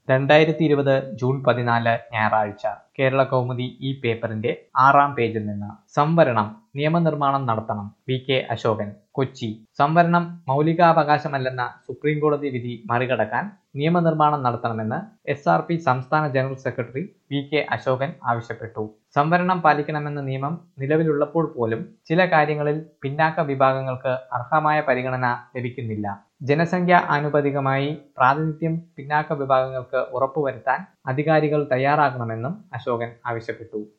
2020 June 14 ഞായറാഴ്ച കേരള കൗമുദി ഈ പേപ്പറിന്റെ 6-ാം പേജിൽ നിന്ന് സംവരണം നിയമനിർമ്മാണം നടത്തണം വി.കെ. അശോകൻ. കൊച്ചി. സംവരണം മൗലികാവകാശമല്ലെന്ന സുപ്രീംകോടതി വിധി മറികടക്കാൻ നിയമനിർമ്മാണം നടത്തണമെന്ന് എസ്.ആർ.പി സംസ്ഥാന ജനറൽ സെക്രട്ടറി വി.കെ. അശോകൻ ആവശ്യപ്പെട്ടു. സംവരണം പാലിക്കണമെന്ന നിയമം നിലവിലുള്ളപ്പോൾ പോലും ചില കാര്യങ്ങളിൽ പിന്നാക്ക വിഭാഗങ്ങൾക്ക് അർഹമായ പരിഗണന ലഭിക്കുന്നില്ല. ജനസംഖ്യാ ആനുപാതികമായി പ്രാതിനിധ്യം പിന്നാക്ക വിഭാഗങ്ങൾക്ക് ഉറപ്പുവരുത്താൻ അധികാരികൾ തയ്യാറാകണമെന്നും അശോകൻ ആവശ്യപ്പെട്ടു.